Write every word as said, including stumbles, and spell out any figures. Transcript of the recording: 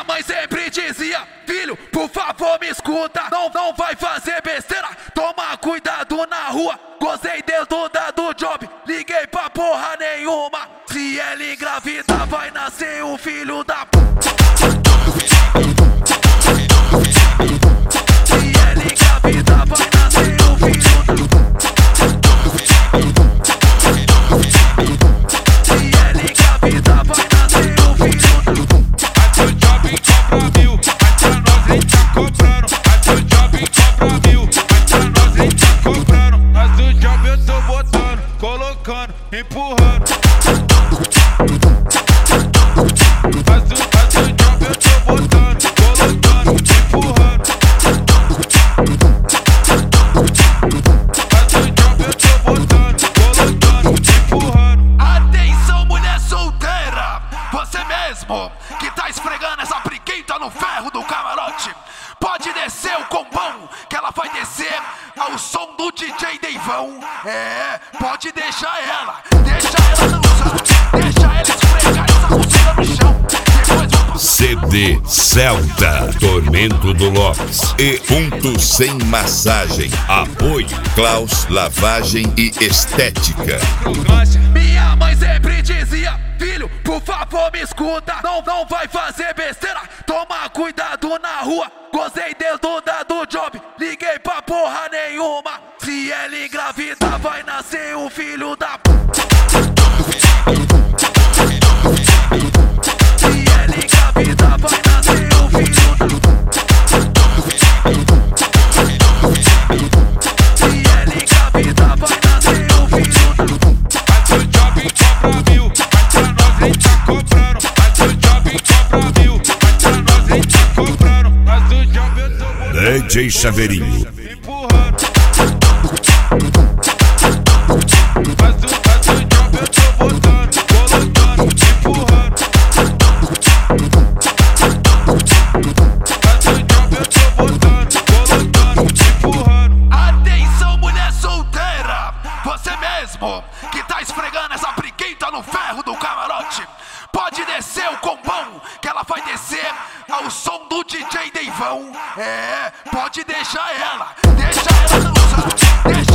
mãe sempre dizia: filho, por favor me escuta, não, não vai fazer besteira, toma cuidado na rua. Gozei dentro da do job, liguei pra porra nenhuma. Se ela engravidar vai nascer um filho da p. Se ela engravidar vai nascer um filho da p. Se ela engravidar vai nascer um filho da p. A do job compra mil, mas pra nós nem tá comprando. A do job compra mil, mas pra nós nem tá comprando. Mas do job eu tô botando, colocando, empurrando. Mas do, mas do job eu tô botando, colocando, empurrando. Mas do job eu tô botando, colocando, empurrando. Atenção, mulher solteira, você mesmo que tá esfregando essa briqueta no ferro do camarote, pode descer o combão, que ela vai descer ao som do D J Deivão. É, pode deixar ela, deixa ela dançar, deixa ela esfregar essa buceta no chão. Depois vou... C D Celta, Tormento do Lopes e Ponto Sem Massagem. Apoio Klaus Lavagem e Estética. Minha mãe sempre dizia: filho, por favor me escuta, não, não vai fazer besteira, toma cuidado na rua. Gozei dentro da do job, liguei pra porra nenhuma. Se ela engravidar vai nascer um filho da p. Se ela engravidar vai nascer um filho da p. Se ela engravidar vai nascer um filho da p. Mas do job compra mil, mas pra nós nem tá comprando. Mas do job compra mil, mas pra nós nem tá comprando. Mas do job eu tô botando, D J Chaveirinho. empurrando. Mas do, mas do job eu tô botando, colocando, empurrando. Mas do job eu tô botando, colocando, empurrando. Atenção, mulher solteira, você mesmo que tá esfregando essa briqueta no ferro do camarote, pode descer o combão, que ela vai descer ao som do D J Deivão. É, pode deixar ela, deixa ela dançar, deixa